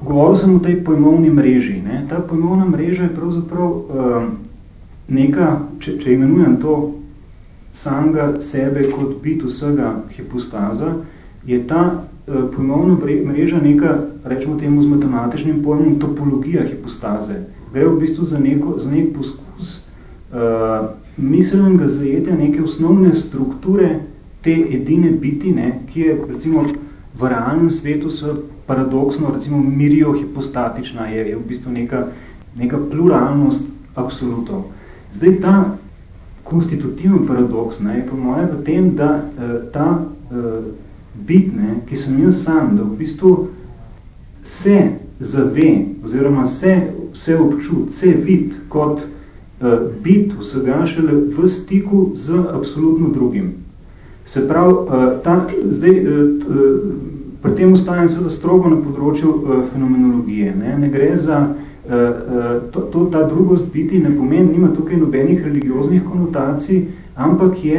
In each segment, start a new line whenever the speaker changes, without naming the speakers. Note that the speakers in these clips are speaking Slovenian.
govoril sem o tej pojmovni mreži. Ne? Ta pojmovna mreža je pravzaprav neka, če imenujem to samega sebe kot bit vsega hipostaza, je ta pojmovna mreža neka, rečemo temu z matematičnim pojmom, topologija hipostaze. Gre v bistvu za nek poskus miselnega zajetja neke osnovne strukture te edine biti, ne, ki je recimo v realnem svetu paradoksno, recimo miriohipostatična, je v bistvu neka pluralnost absolutov. Zdaj ta konstitutivni paradoks, ne, je po moje v tem, da ta bit, ne, ki sem jaz sam, da v bistvu se zave, oziroma se občut, se vid kot bit vsega šele v stiku z absolutno drugim. Se pravi, pri tem ostajam seveda strogo na področju fenomenologije. Ne gre za ta drugost biti, ne pomeni, nima tukaj nobenih religioznih konotacij, ampak je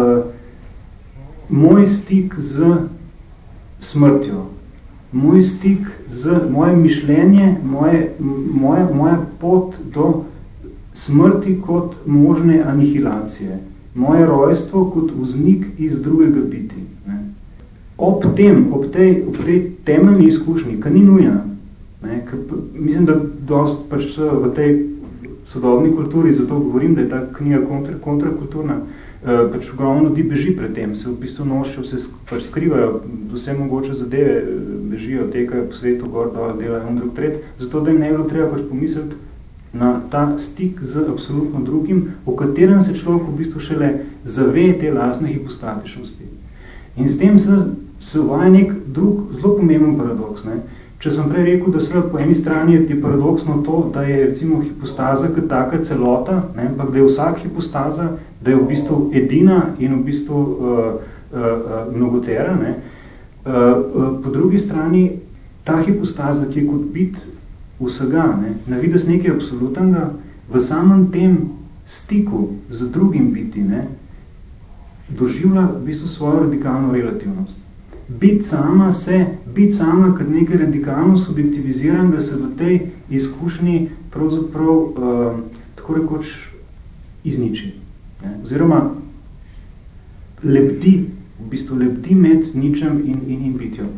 moj stik z smrtjo, moj stik z moje mišljenje, moja pot do smrti kot možne anihilacije. Moje rojstvo kot vznik iz drugega biti. Ne. Ob tej temeljni izkušnji, ki ni nujna, ne, mislim, da dost pač v tej sodobni kulturi, zato govorim, da je ta knjiga kontrakulturna, pač ogromno ljudi beži pred tem, se v bistvu nošijo, se pač skrivajo, vse mogoče zadeve bežijo, tekajo po svetu, gor, dol, delajo drug tret, zato da jim ne bilo treba pač pomisliti na ta stik z absolutno drugim, v katerem se človek v bistvu šele zave te lastne hipostatičnosti. In s tem se uvaja nek drug zelo pomemben paradoks. Ne? Če sem prej rekel, da seveda po eni strani je paradoksno to, da je recimo hipostaza kot taka celota, ne? Ampak da je vsak hipostaza, da je v bistvu edina in v bistvu mnogotera. Ne? Po drugi strani ta hipostaza, ki je kot bit vsega, navidez nekaj absolutnega, v samem tem stiku z drugim biti, ne, doživlja v bistvu svojo radikalno relativnost. Biti sama kot nekaj radikalno subjektiviziran, da se v tej izkušnji pravzaprav tako rekoč izniči. Ne, oziroma lebdi med ničem in bitjo.